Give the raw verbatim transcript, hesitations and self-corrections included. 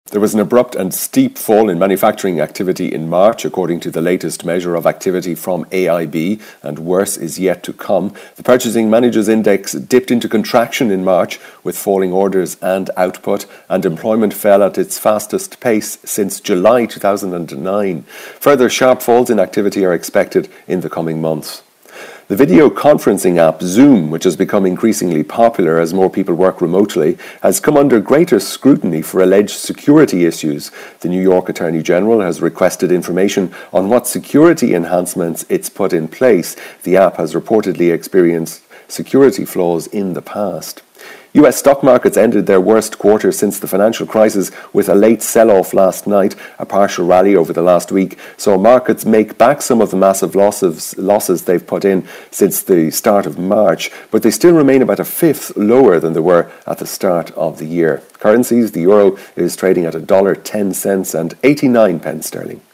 There was an abrupt and steep fall in manufacturing activity in March, according to the latest measure of activity from A I B, and worse is yet to come. The Purchasing Managers' Index dipped into contraction in March, with falling orders and output, and employment fell at its fastest pace since July two thousand nine. Further sharp falls in activity are expected in the coming months. The video conferencing app Zoom, which has become increasingly popular as more people work remotely, has come under greater scrutiny for alleged security issues. The New York Attorney General has requested information on what security enhancements it's put in place. The app has reportedly experienced security flaws in the past. U S stock markets ended their worst quarter since the financial crisis with a late sell-off last night. A partial rally over the last week saw markets make back some of the massive losses, losses they've put in since the start of March, but they still remain about a fifth lower than they were at the start of the year. Currencies: the euro is trading at one dollar ten cents and eighty-nine pence sterling.